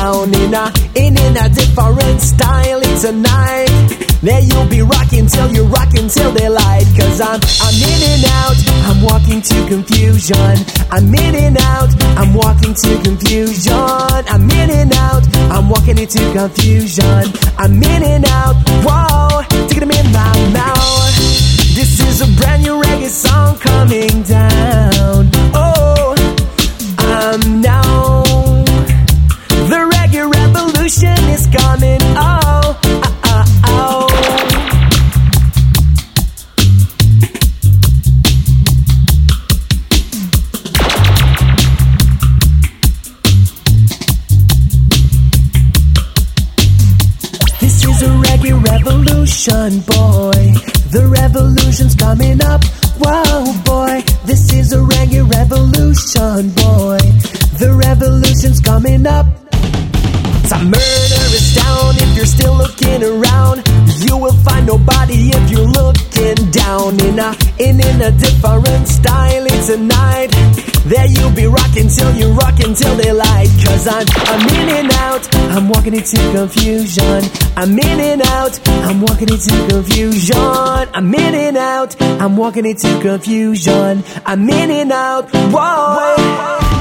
down in a different style. It's a night that you'll be rocking till you rocking till daylight. Cause I'm in and out, I'm walking to confusion. I'm in and out, I'm walking to confusion. I'm in and out, I'm walking into confusion. I'm in and out, whoa, taking them in my mouth. This is a brand new reggae song coming down. Oh, I'm now. The reggae revolution is coming. Oh, oh. This is a reggae revolution, boy. The revolution's coming up. Whoa, boy. This is a reggae revolution, boy. The revolution's coming up. It's a murderous town. If you're still looking around, you will find nobody if you're looking down. In a different style. It's a night that you'll be rocking till you rocking till daylight. Cause I'm in and out, I'm walking into confusion. I'm in and out, I'm walking into confusion. I'm in and out, I'm walking into confusion. I'm in and out, whoa.